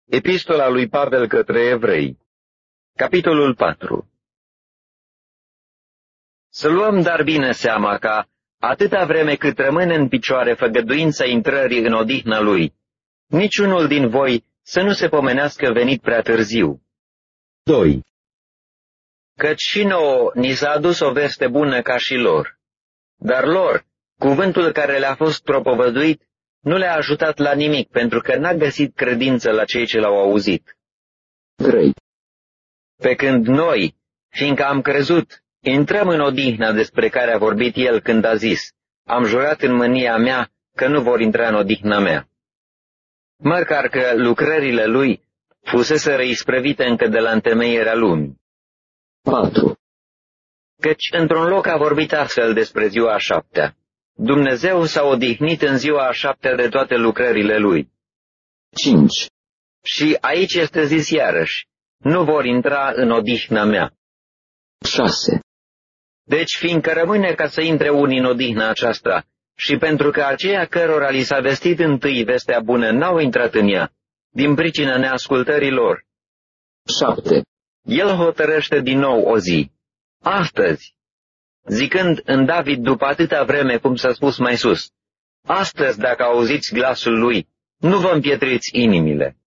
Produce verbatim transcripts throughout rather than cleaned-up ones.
Epistola lui Pavel către Evrei, capitolul patru. Să luăm dar bine seama ca, atâta vreme cât rămâne în picioare făgăduința intrării în odihna lui, niciunul din voi să nu se pomenească venit prea târziu. doi. Căci și nouă ni s-a adus o veste bună ca și lor, dar lor, cuvântul care le-a fost propovăduit, nu le-a ajutat la nimic, pentru că n-a găsit credință la cei ce l-au auzit. trei. Pe când noi, fiindcă am crezut, intrăm în odihna despre care a vorbit el când a zis, am jurat în mânia mea că nu vor intra în odihna mea. Măcar că lucrările lui fuseseră isprăvite încă de la întemeierea lumii. patru. Căci într-un loc a vorbit astfel despre ziua a șaptea. Dumnezeu s-a odihnit în ziua a șaptea de toate lucrările lui. cinci. Și aici este zis iarăși, nu vor intra în odihna mea. șase. Deci, fiindcă rămâne ca să intre unii în odihna aceasta, și pentru că aceia cărora li s-a vestit întâi vestea bună n-au intrat în ea, din pricina neascultării lor, șapte. el hotărăște din nou o zi, astăzi, zicând în David după atâta vreme cum s-a spus mai sus, astăzi dacă auziți glasul lui, nu vă împietriți inimile.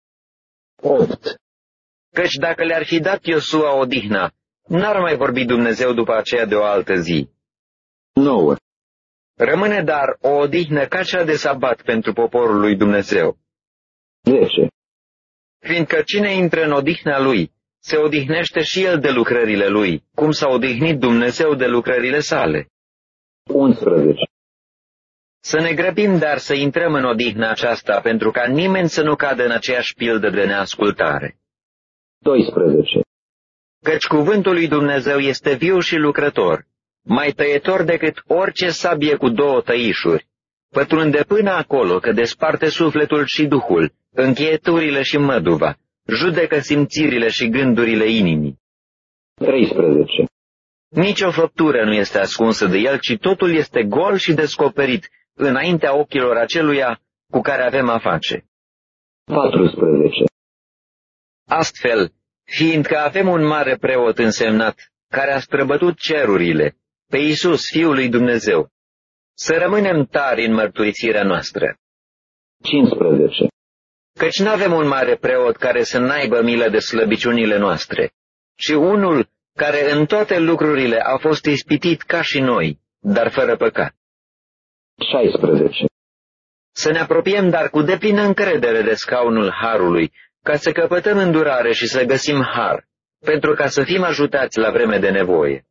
opt. Căci dacă le-ar fi dat Iosua odihna, n-ar mai vorbi Dumnezeu după aceea de o altă zi. nouă. Rămâne dar o odihnă ca cea de sabat pentru poporul lui Dumnezeu. zece. Fiindcă cine intră în odihna lui, se odihnește și el de lucrările lui, cum s-a odihnit Dumnezeu de lucrările sale. unsprezece. Să ne grăbim dar să intrăm în odihna aceasta, pentru ca nimeni să nu cadă în aceeași pildă de neascultare. doisprezece. Căci cuvântul lui Dumnezeu este viu și lucrător, mai tăietor decât orice sabie cu două tăișuri, pătrunde până acolo că desparte sufletul și duhul, încheieturile și măduva, judecă simțirile și gândurile inimii. treisprezece. Nici o făptură nu este ascunsă de el, ci totul este gol și descoperit înaintea ochilor aceluia cu care avem a face. patrusprezece. Astfel, fiindcă avem un mare preot însemnat, care a străbătut cerurile, pe Iisus, Fiul lui Dumnezeu, să rămânem tari în mărturisirea noastră. cincisprezece. Căci n-avem un mare preot care să n-aibă milă de slăbiciunile noastre, ci unul care în toate lucrurile a fost ispitit ca și noi, dar fără păcat. șaisprezece. Să ne apropiem dar cu deplină încredere de scaunul harului, ca să căpătăm îndurare și să găsim har, pentru ca să fim ajutați la vreme de nevoie.